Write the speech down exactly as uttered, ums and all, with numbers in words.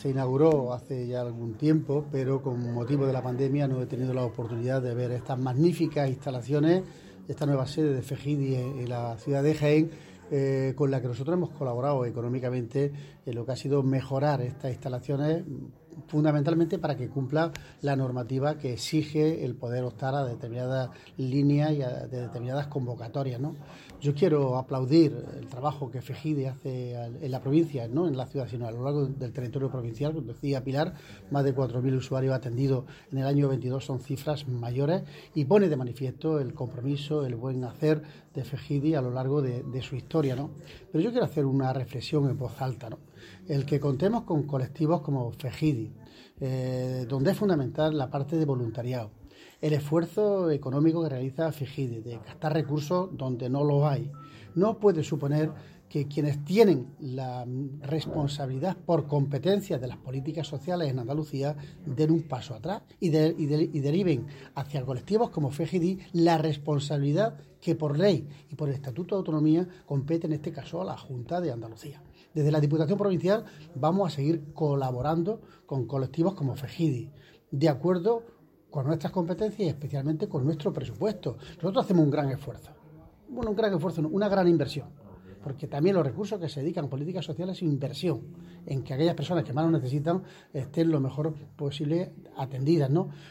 Se inauguró hace ya algún tiempo, pero con motivo de la pandemia no he tenido la oportunidad de ver estas magníficas instalaciones, esta nueva sede de FEGIDI en, en la ciudad de Jaén, eh, con la que nosotros hemos colaborado económicamente en lo que ha sido mejorar estas instalaciones, fundamentalmente para que cumpla la normativa que exige el poder optar a determinadas líneas y a de determinadas convocatorias, ¿no? Yo quiero aplaudir el trabajo que FEGIDI hace en la provincia, no en la ciudad, sino a lo largo del territorio provincial. Como decía Pilar, más de cuatro mil usuarios atendidos en el año veintidós son cifras mayores y pone de manifiesto el compromiso, el buen hacer de FEGIDI a lo largo de, de su historia, ¿no? Pero yo quiero hacer una reflexión en voz alta, ¿no? El que contemos con colectivos como FEGIDI, eh, donde es fundamental la parte de voluntariado, el esfuerzo económico que realiza FEGIDI de gastar recursos donde no los hay, no puede suponer que quienes tienen la responsabilidad por competencia de las políticas sociales en Andalucía den un paso atrás y, de, y, de, y deriven hacia colectivos como FEGIDI la responsabilidad que por ley y por el Estatuto de Autonomía compete en este caso a la Junta de Andalucía. Desde la Diputación Provincial vamos a seguir colaborando con colectivos como FEGIDI, de acuerdo con nuestras competencias y especialmente con nuestro presupuesto. Nosotros hacemos un gran esfuerzo, bueno, un gran esfuerzo, una gran inversión, porque también los recursos que se dedican a políticas sociales es inversión, en que aquellas personas que más lo necesitan estén lo mejor posible atendidas, ¿no?